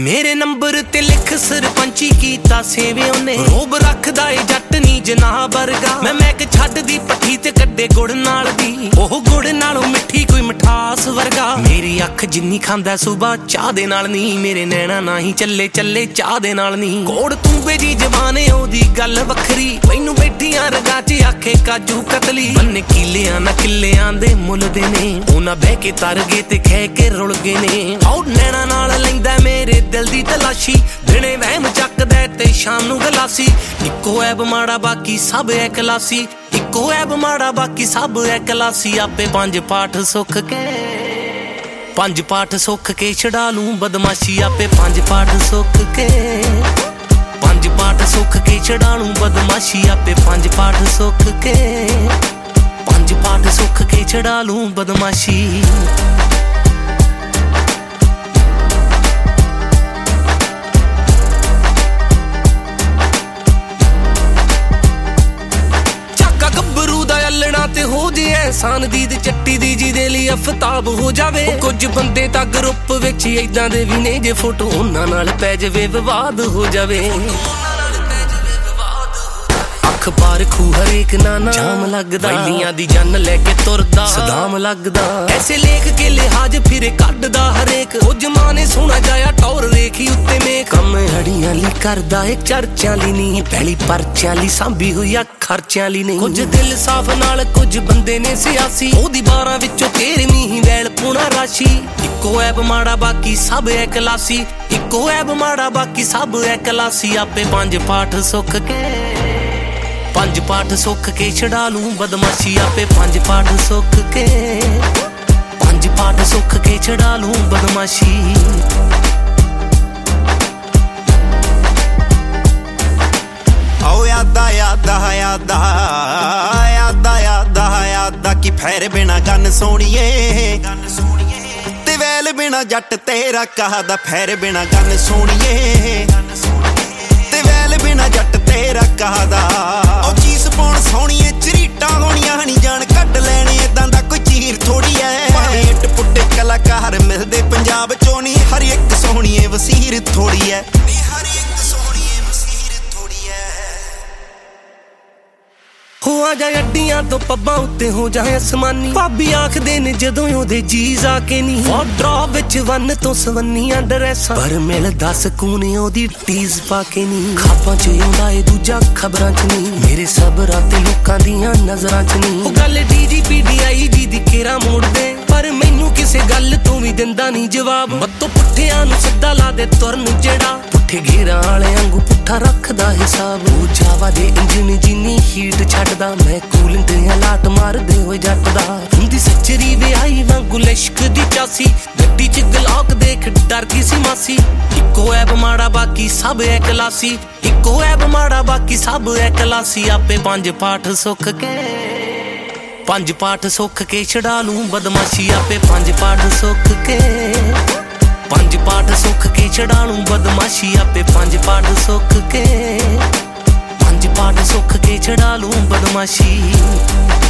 मेरे नंबर ते लिख सरपंची कीता सेवे ओने रोब रखदा ए जट नी जनाह वर्गा मैं मैक छड्ड दी पट्ठी ते कड्डे गुड़ नाल दी ओह गुड़ नालों मिठी कोई मिठास वर्गा मेरी अख जिन्नी खांदा सुबह चाह दे नाल नी मेरे नैना नाही चले चले चाह दे नाल नी कोड़ तूंबे दी जबान ओदी गल वखरी मैनू बैठियां रगा च आखे काजू कतली बन्ने किलियां ना किलियां दे मुल दे ने उन्हां बह के तर गए ते खह के रुल गए ने आओ नैना नाल लैंदा मेरे दिल दी तलाशी दिने वहम चकदा ते शाम नू गलासी इक्को ऐब माड़ा बाकी सब है कलासी इक्को ऐब माड़ा बाकी सब है कलासी आपे पंज पाठ सुख के छड़ा लूं बदमाशी आपे पंज पाठ सुख के छड़ा लूं बदमाशी आपे पंज पाठ सुख के छड़ा लूं बदमाशी ते हो जे एहसान दीद चट्टी दी जिदे लिए अफताब हो जावे कुछ बंदे तां ग्रुप विच इदां दे भी ने जे फोटो उन्हां नाल पै जावे विवाद हो जावे अखबार खू हरेक नाना जाम लगदा वैलियां दी जन लेके तुरदा सदाम लगदा ऐसे लेख के लिहाज फिरे कड्डदा हरेक ओ जमाने सोना जाया टौर रेखी उत्ते में कम हड़ियां ली करदा एक चर्चां ली नहीं पहली परचियां ली सांभी हुई खर्चियां ली नहीं कुछ दिल साफ नाल कुछ बंदे ने सियासी ओदी 12 विचों 13वीं ही वैल पूना राशि इक्को ऐब माड़ा बाकी सब है कलासी इक्को ऐब माड़ा बाकी सब है कलासी आपे पंज पाठ सुख के छड़ा लूं बदमाशी आपे पंज पाठ सुख के छड़ा लूं बदमाशी यादा कि फैर बिना गन सोनिए ते वैल बिना जट तेरा कहदा फैर बिना गन सोनिए ते वैल बिना जट तेरा कहदा ओ चीज पाउण सोनिए चरीटा होणियां नी जान कड्ड लैणे इदां दा कोई चीर थोड़ी ऐ हेट पुट्टे कलाकार मिलदे पंजाब चों नी हर एक सोहणीए वसीर थोड़ी ऐ हो आ जा अड्डियां तो पब्बां उत्ते हो जाए आसमानी भाभी आखदे ने जदों ओदे जीज आके नी वार्डरोब विच वन तो सवन्नियां ड्रैसां पर मिलदा सकून ओदी टीज पाके नी खापां च आउंदा ए दूजा खबरां च नी मेरे सबरां ते लोकां दियां नजरां च नी ओ गल DGP DI जी दी केरा मोड़ दे पर मैनू किसे गल तों भी दिंदा नी जवाब मत्तो पुट्ठियां नू सिद्धा ला दे तुरन जेड़ा पुट्ठे घेरां वाले वांगू पुट्ठा रखदा हिसाब ओ जावा दे इंजन जिन्नी हीट छड्डदा मैं कूलिंग ते लाट मारदे होए जट दा हुंदी सच्चरी विआही वांगू लिश्क दी चासी गड्डी च गलॉक देख डर गई सी मासी इक्को ऐब माड़ा बाकी सब है कलासी इक्को ऐब माड़ा बाकी सब है कलासी आपे पंज पाठ सुख के छड़ा लूं बदमाशी आपे पंज पाठ सुख के छड़ा लूं बदमाशी आपे पंज पाठ सुख के छड़ा लूं बदमाशी।